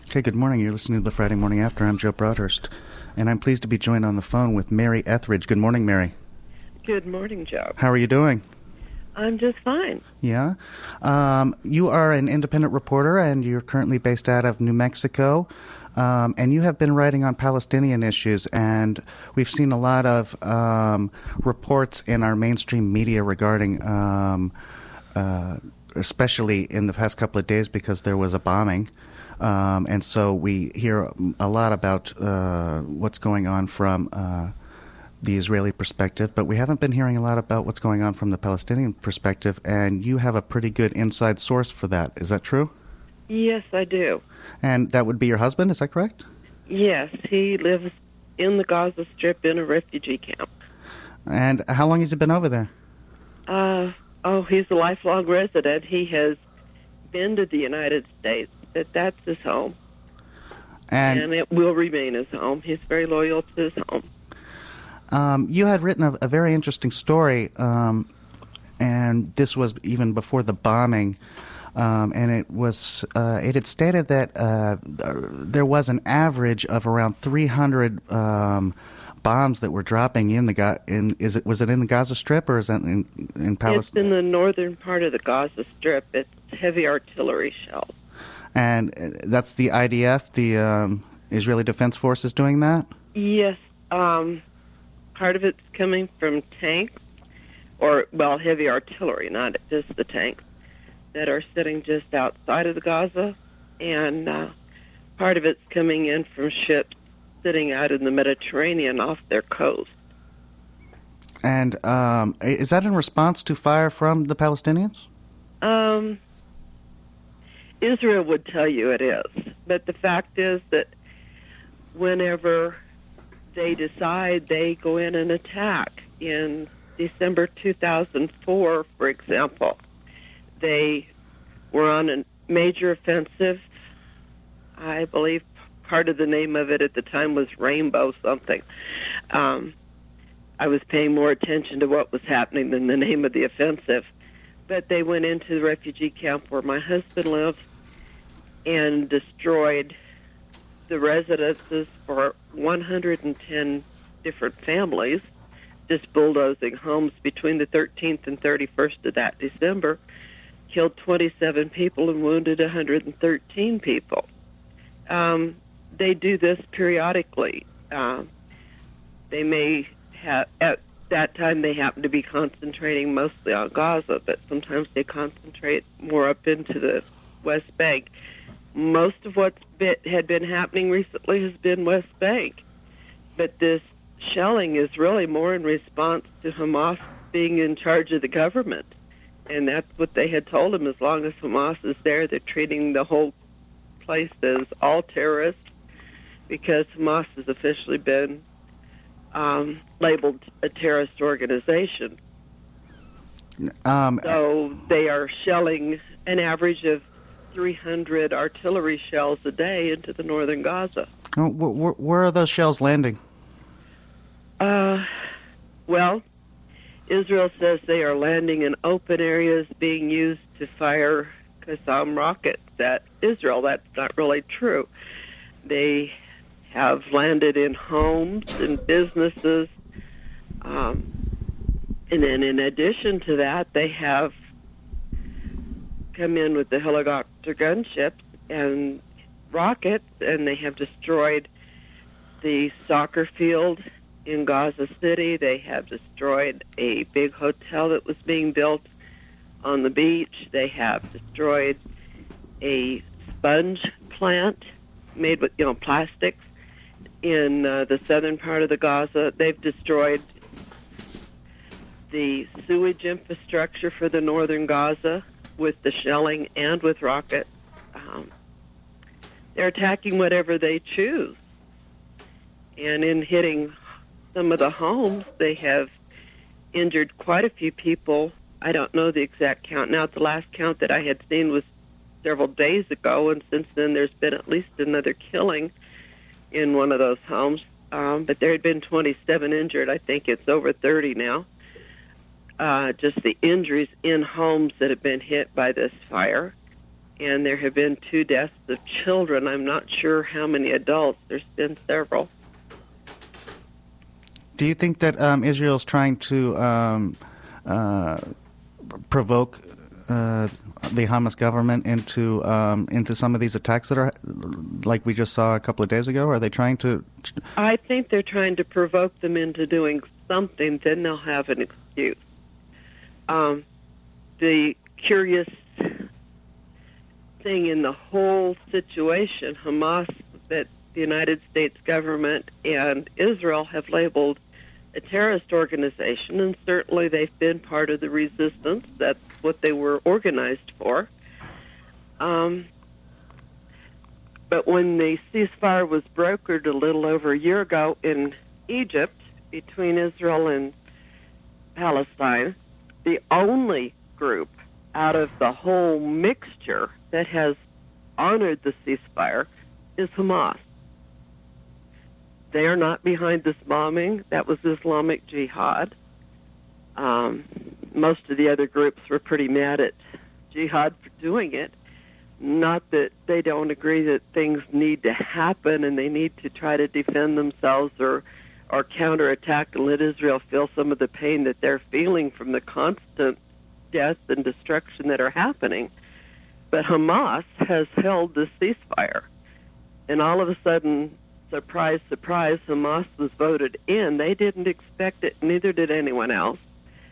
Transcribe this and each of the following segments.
Okay, good morning. You're listening to the Friday Morning After. I'm Joe Broadhurst, and I'm pleased to be joined on the phone with Mary Etheridge. Good morning, Mary. Good morning, Joe. How are you doing? I'm just fine. Yeah? You are an independent reporter, and you're currently based out of New Mexico, and you have been writing on Palestinian issues, and we've seen a lot of reports in our mainstream media regarding, especially in the past couple of days because there was a bombing. And so we hear a lot about what's going on from the Israeli perspective, but we haven't been hearing a lot about what's going on from the Palestinian perspective, and you have a pretty good inside source for that. Is that true? Yes, I do. And that would be your husband, is that correct? Yes, he lives in the Gaza Strip in a refugee camp. And how long has he been over there? He's a lifelong resident. He has been to the United States. That's his home. And it will remain his home. He's very loyal to his home. You had written a very interesting story, and this was even before the bombing, and it had stated that there was an average of around 300 bombs that were dropping was it in the Gaza Strip, or is that in Palestine? It's in the northern part of the Gaza Strip. It's heavy artillery shells. And that's the IDF, the Israeli Defense Forces, doing that? Yes. Part of it's coming from tanks, heavy artillery, not just the tanks, that are sitting just outside of the Gaza. And part of it's coming in from ships sitting out in the Mediterranean off their coast. And is that in response to fire from the Palestinians? Israel would tell you it is. But the fact is that whenever they decide, they go in and attack. In December 2004, for example, they were on a major offensive. I believe part of the name of it at the time was Rainbow something. I was paying more attention to what was happening than the name of the offensive. But they went into the refugee camp where my husband lives and destroyed the residences for 110 different families, just bulldozing homes between the 13th and 31st of that December, killed 27 people and wounded 113 people. They do this periodically. They may have, at that time they happen to be concentrating mostly on Gaza, but sometimes they concentrate more up into the West Bank. Most of what's had been happening recently has been West Bank, but this shelling is really more in response to Hamas being in charge of the government, and that's what they had told him. As long as Hamas is there, they're treating the whole place as all terrorists, because Hamas has officially been labeled a terrorist organization. So they are shelling an average of 300 artillery shells a day into the northern Gaza. Where are those shells landing? Israel says they are landing in open areas being used to fire Qassam rockets at Israel. That's not really true. They have landed in homes and businesses. And then in addition to that, they have come in with the helicopter gunships and rockets, and they have destroyed the soccer field in Gaza City. They have destroyed a big hotel that was being built on the beach. They have destroyed a sponge plant made with, plastics in the southern part of the Gaza. They've destroyed the sewage infrastructure for the northern Gaza with the shelling and with rockets. They're attacking whatever they choose. And in hitting some of the homes, they have injured quite a few people. I don't know the exact count. Now, the last count that I had seen was several days ago, and since then there's been at least another killing in one of those homes. But there had been 27 injured. I think it's over 30 now. Just the injuries in homes that have been hit by this fire. and there have been 2 deaths of children. I'm not sure how many adults. There's been several. Do you think that Israel's trying to provoke the Hamas government into some of these attacks that are like we just saw a couple of days ago? Are they trying to? I think they're trying to provoke them into doing something. Then they'll have an excuse. The curious thing in the whole situation, Hamas, that the United States government and Israel have labeled a terrorist organization, and certainly they've been part of the resistance. That's what they were organized for. But when the ceasefire was brokered a little over a year ago in Egypt between Israel and Palestine, the only group out of the whole mixture that has honored the ceasefire is Hamas. They are not behind this bombing. That was Islamic Jihad. Most of the other groups were pretty mad at Jihad for doing it. Not that they don't agree that things need to happen and they need to try to defend themselves or counterattack and let Israel feel some of the pain that they're feeling from the constant death and destruction that are happening. But Hamas has held the ceasefire. And all of a sudden, surprise, surprise, Hamas was voted in. They didn't expect it, neither did anyone else.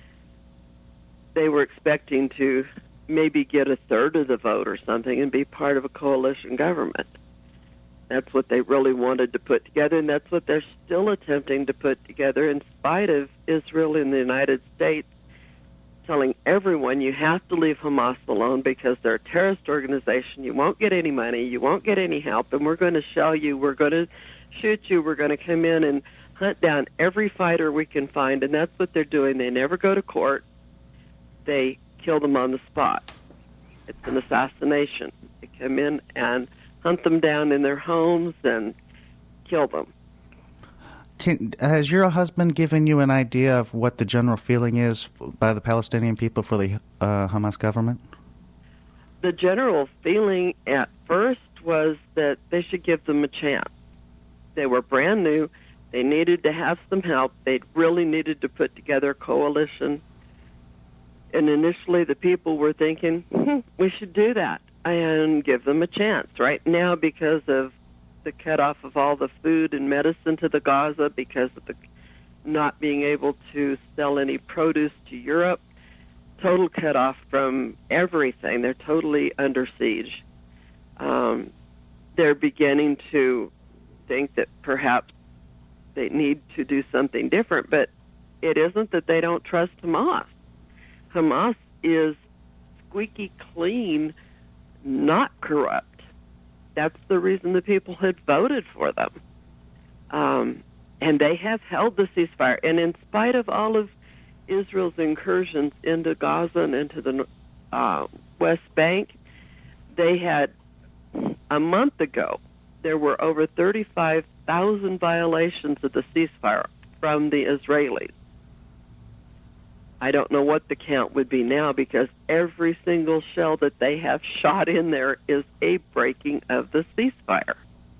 They were expecting to maybe get a third of the vote or something and be part of a coalition government. That's what they really wanted to put together, and that's what they're still attempting to put together in spite of Israel and the United States telling everyone you have to leave Hamas alone because they're a terrorist organization. You won't get any money. You won't get any help, and we're going to shell you. We're going to shoot you. We're going to come in and hunt down every fighter we can find, and that's what they're doing. They never go to court. They kill them on the spot. It's an assassination. They come in and hunt them down in their homes and kill them. Has your husband given you an idea of what the general feeling is by the Palestinian people for the Hamas government? The general feeling at first was that they should give them a chance. They were brand new. They needed to have some help. They really needed to put together a coalition. And initially the people were thinking, we should do that and give them a chance. Right now, because of the cutoff of all the food and medicine to the Gaza, because of the not being able to sell any produce to Europe, total cutoff from everything. They're totally under siege. They're beginning to think that perhaps they need to do something different, but it isn't that they don't trust Hamas. Hamas is squeaky clean, not corrupt. That's the reason the people had voted for them. And they have held the ceasefire. And in spite of all of Israel's incursions into Gaza and into the West Bank, they had, a month ago, there were over 35,000 violations of the ceasefire from the Israelis. I don't know what the count would be now because every single shell that they have shot in there is a breaking of the ceasefire.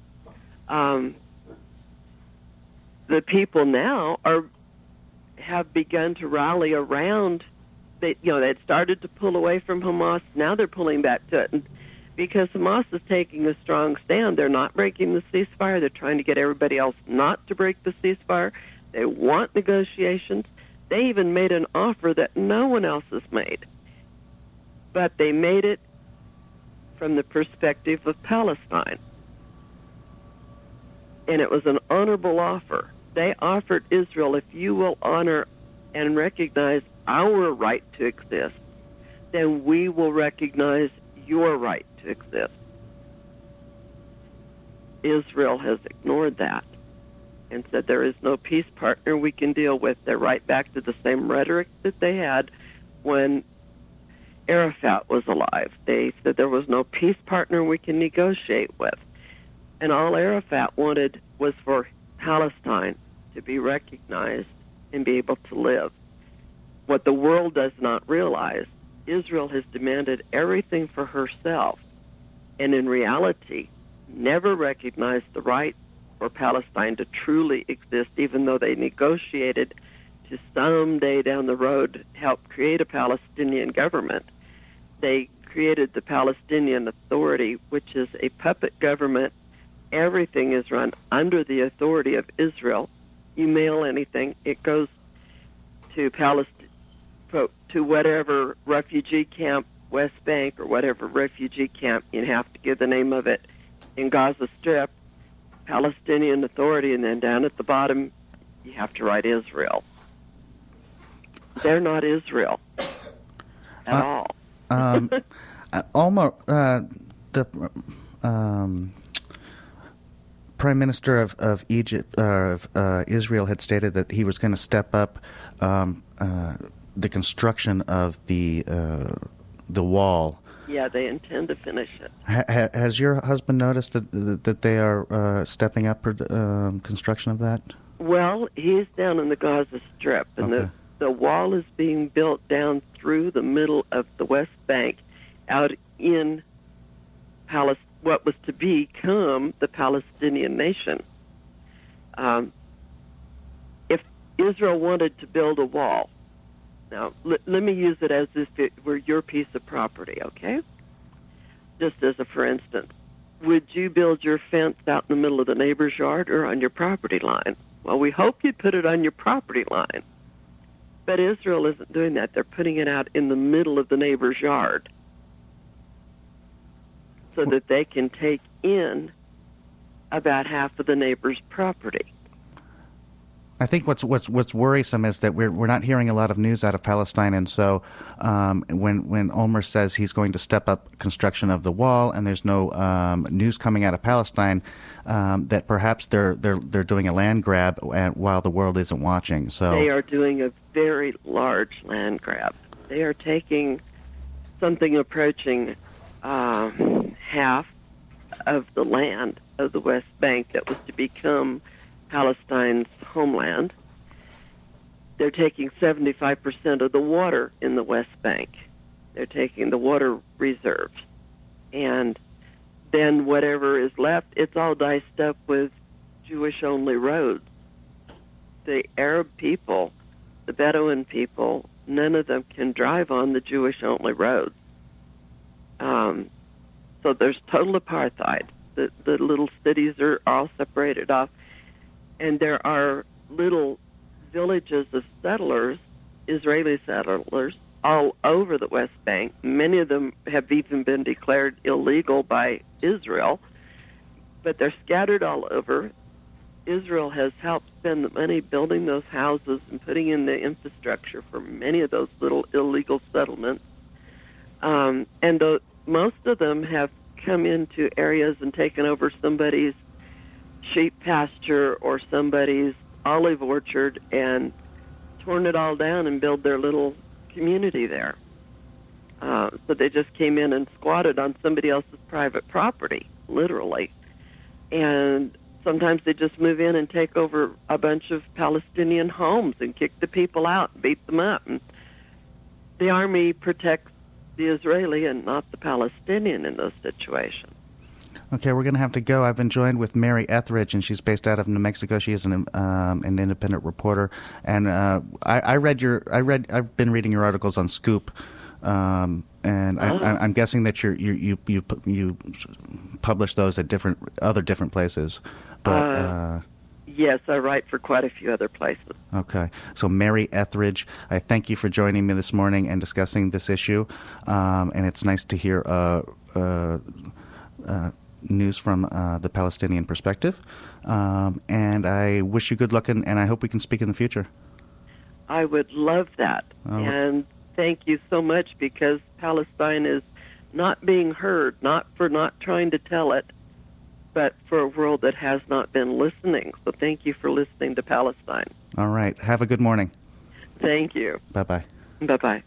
The people now have begun to rally around. They'd started to pull away from Hamas. Now they're pulling back to it. And because Hamas is taking a strong stand, they're not breaking the ceasefire. They're trying to get everybody else not to break the ceasefire. They want negotiations. They even made an offer that no one else has made. But they made it from the perspective of Palestine. And it was an honorable offer. They offered Israel, if you will honor and recognize our right to exist, then we will recognize your right to exist. Israel has ignored that and said there is no peace partner we can deal with. They're right back to the same rhetoric that they had when Arafat was alive. They said there was no peace partner we can negotiate with. And all Arafat wanted was for Palestine to be recognized and be able to live. What the world does not realize, Israel has demanded everything for herself and in reality never recognized the right for Palestine to truly exist, even though they negotiated to someday down the road help create a Palestinian government. They created the Palestinian Authority, which is a puppet government. Everything is run under the authority of Israel. You mail anything, it goes to to whatever refugee camp, West Bank, or whatever refugee camp, you have to give the name of it, in Gaza Strip, Palestinian Authority, and then down at the bottom, you have to write Israel. They're not Israel at all. The Prime Minister of Egypt, Israel, had stated that he was going to step up the construction of the wall. Yeah, they intend to finish it. Has your husband noticed that they are stepping up construction of that? Well, he's down in the Gaza Strip, and Okay. the wall is being built down through the middle of the West Bank, out in what was to become the Palestinian nation. If Israel wanted to build a wall, now let me use it as if it were your piece of property, okay? Just as a for instance, would you build your fence out in the middle of the neighbor's yard or on your property line? Well, we hope you'd put it on your property line. But Israel isn't doing that. They're putting it out in the middle of the neighbor's yard so that they can take in about half of the neighbor's property. I think what's worrisome is that we're not hearing a lot of news out of Palestine, and so when Olmert says he's going to step up construction of the wall, and there's no news coming out of Palestine, that perhaps they're doing a land grab while the world isn't watching. So they are doing a very large land grab. They are taking something approaching half of the land of the West Bank that was to become Palestine's homeland. They're taking 75% of the water in the West Bank. They're taking the water reserves. And then whatever is left, it's all diced up with Jewish-only roads. The Arab people, the Bedouin people, none of them can drive on the Jewish-only roads. So there's total apartheid. The little cities are all separated off. And there are little villages of settlers, Israeli settlers, all over the West Bank. Many of them have even been declared illegal by Israel, but they're scattered all over. Israel has helped spend the money building those houses and putting in the infrastructure for many of those little illegal settlements. Most of them have come into areas and taken over somebody's sheep pasture or somebody's olive orchard and torn it all down and built their little community there. So they just came in and squatted on somebody else's private property, literally. And sometimes they just move in and take over a bunch of Palestinian homes and kick the people out and beat them up. And the army protects the Israeli and not the Palestinian in those situations. Okay, we're going to have to go. I've been joined with Mary Etheridge, and she's based out of New Mexico. She is an independent reporter, and I've been reading your articles on Scoop, and I'm guessing that you publish those at other different places, but. Yes, I write for quite a few other places. Okay. So, Mary Etheridge, I thank you for joining me this morning and discussing this issue. And it's nice to hear news from the Palestinian perspective. And I wish you good luck, and I hope we can speak in the future. I would love that. And thank you so much, because Palestine is not being heard, not for not trying to tell it, but for a world that has not been listening. So thank you for listening to Palestine. All right. Have a good morning. Thank you. Bye-bye. Bye-bye.